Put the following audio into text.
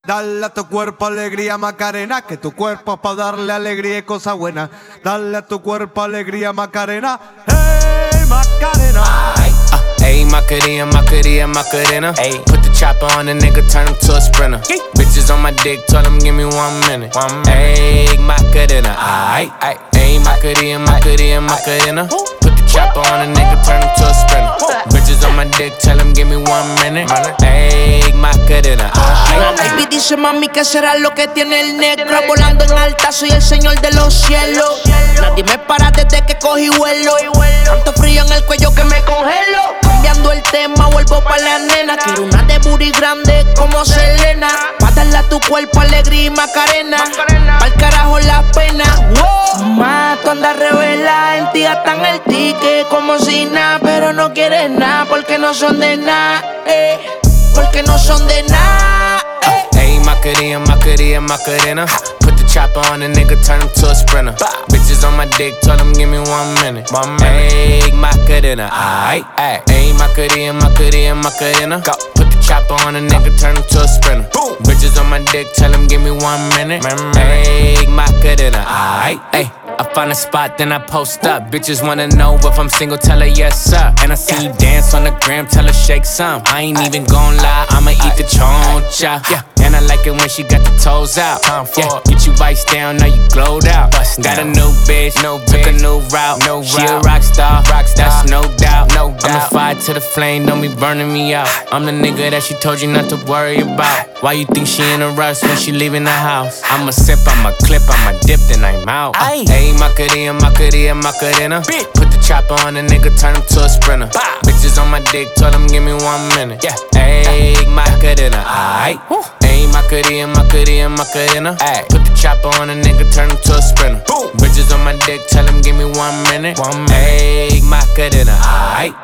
Dale a tu cuerpo alegría Macarena, que tu cuerpo es pa' darle alegría y cosas buenas. Dale a tu cuerpo alegría Macarena, hey Macarena. Ayy, Macarena, Macarena, Macarena. Ayy, put the chopper on the nigga, turn him to a sprinter. Bitches on my dick, told him give me 1 minute. Ayy, Macarena, ayy, ayy, Macarena, Macarena, Macarena. Put the chopper on the nigga, turn him to a sprinter. Bitches on my dick, tell him give me 1 minute. Ayy, Macarena, La baby dice mami que será lo que tiene el negro. Volando en alta, soy el señor de los cielos. Nadie me para desde que cogí vuelo. Tanto frío en el cuello que me congelo. Cambiando el tema, vuelvo pa' la nena. Quiero una de booty grande como Selena. Pa' darle a tu cuerpo alegría y Macarena. Pa'l carajo la pena. Wow. Ma, tú andas revela, en ti gastan el ticket como si nada. Pero no quieres nada porque no son de nada, porque no son de nada. ayy, Macarena, Macarena, Macarena. Put the chopper on the nigga, turn him to a sprinter. Bitches on my dick, told him give me 1 minute. Ayy, Macarena, ayy, ayy, Macarena, Macarena, Macarena. Put the chopper on the nigga, turn him to a sprinter. Bitches on my dick, tell him give me 1 minute. Ayy, Macarena, ayy, ayy. I find a spot, then I post up. Bitches wanna know if I'm single, tell her yes, sir. And I see you dance on the gram, tell her shake some. I ain't even gon' lie, I'ma eat the choncha. Yeah, and I like it when she got the toes out. Yeah, get you vice down, now you glowed out. Got a new bitch, took a new route. She a rock star, that's no doubt. I'm the fire to the flame, don't be burning me out. I'm the nigga that she told you not to worry about. Why you think she in a rush when she leaving the house? I'ma sip, I'ma clip, I'ma dip, then I'm out. Ayy, Macarena, Macarena, Macarena. Put the chopper on the nigga, turn him to a sprinter. Bitches on my dick, told him give me 1 minute. Ayy, Macarena, ayy. Ayy, Macarena, Macarena, Macarena. Put the chopper on the nigga, turn him to a sprinter. Bitches on my dick, tell him give me 1 minute. Ayy, Macarena, ayy.